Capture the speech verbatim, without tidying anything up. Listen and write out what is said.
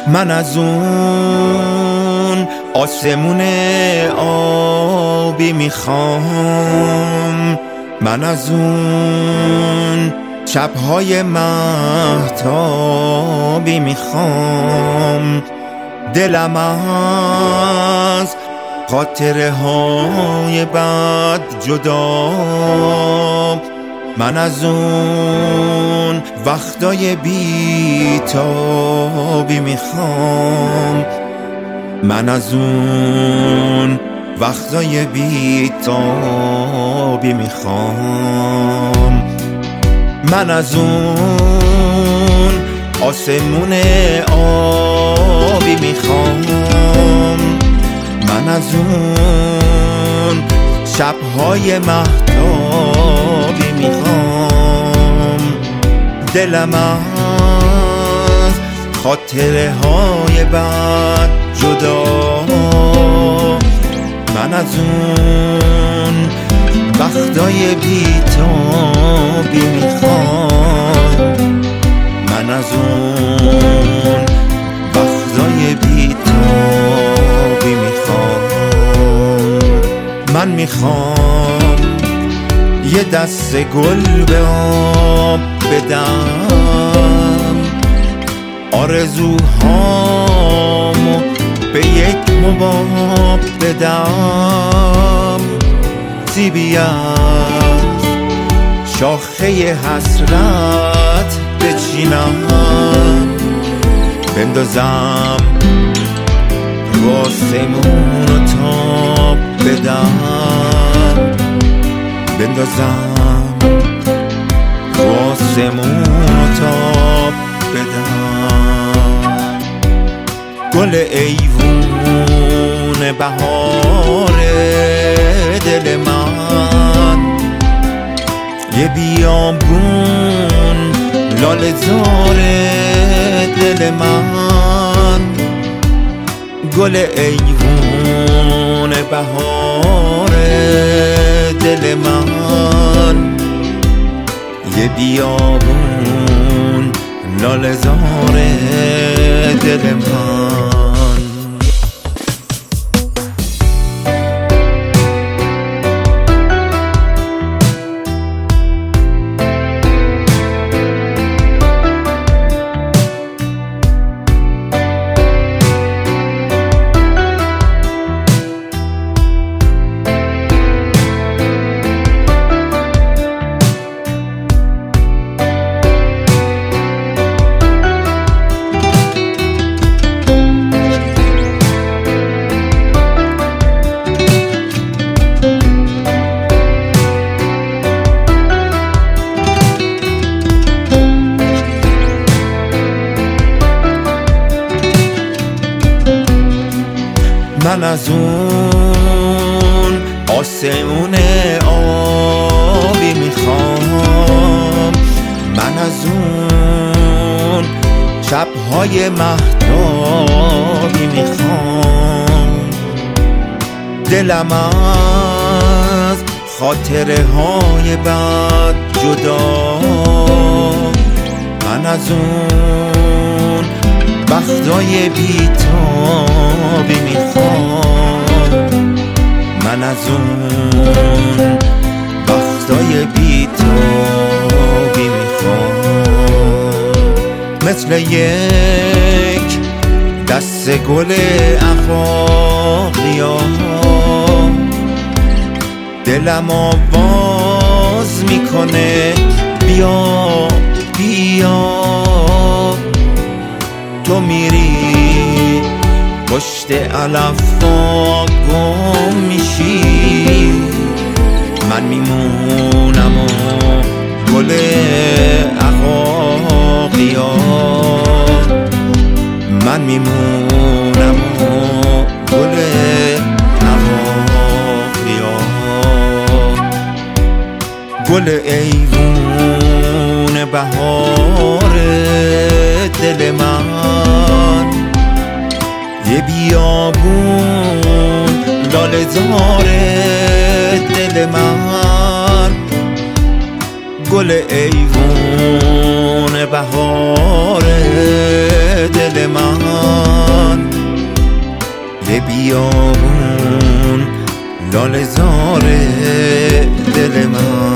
من از اون آسمون آبی میخوام، من از اون شبهای مهتابی میخوام، دلم از خاطره های بد جدا. من از اون وقتای بیتابی میخوام، من از اون وقتای بیتابی میخوام، من از اون آسمون آبی میخوام، من از اون شبهای مهتابی میخوام، دلم از خاطره های بد جدا. من از اون وقتای بیتابی میخوام، من از اون وقتای بیتابی میخوام. من میخوام یه دست گل به آب بدم، آرزوهامو به یک مباب بدم، سیبی از شاخه حسرت بچینم، بندازم رو آسمون و تاب بدم، بندازم رو آسمون و تاب بدم. گل ایوون بهار دل من، یه بیابون لاله زار دل من، گل ایوون بهار دل من، یه بیابون لاله زار دل من. من از اون آسمون آبی میخوام، من از اون شبهای مهتابی میخوام، دلم از خاطره های بد جدا. من از اون وقتای بیتابی میخوام، من از اون وقتای بیتابی میخوام، مثل یک دست گل عقاقیام دلم آواز میکنه بیا بیا. تو میری پشت علفا گم میشی، من میمونم و گل عقاقیا، من میمونم و گل عقاقیا. گل ایوون بهار دل من، یه بیابون لاله زار دل من، گل ایوون بهار دل من، یه بیابون لاله زار دل من.